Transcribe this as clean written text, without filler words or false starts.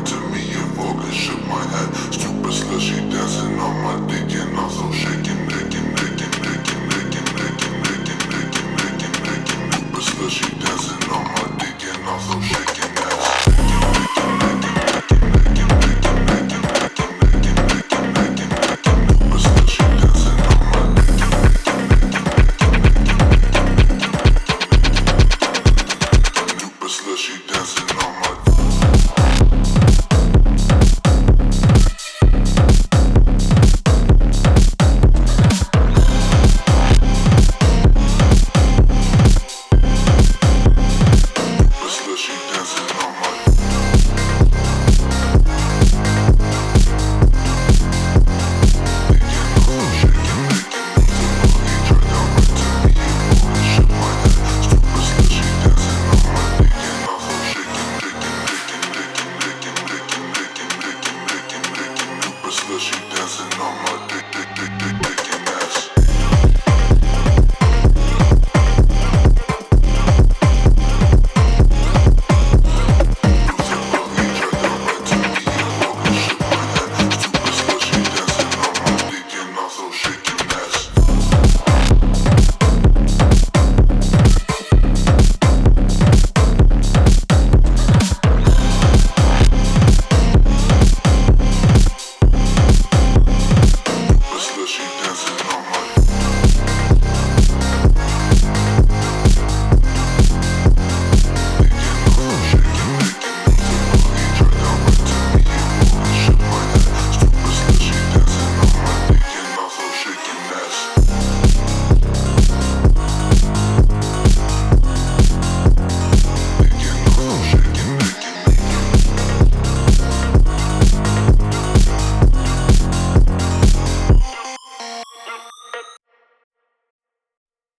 to me, a focus, shook my head. Stupid slushy dancing on my dick and also shaking, shaking, shaking, shaking, shaking, shaking, shaking, shaking, shaking, shaking. Stupid slushy dancing on my dick and also shaking ass. Slushy dancing on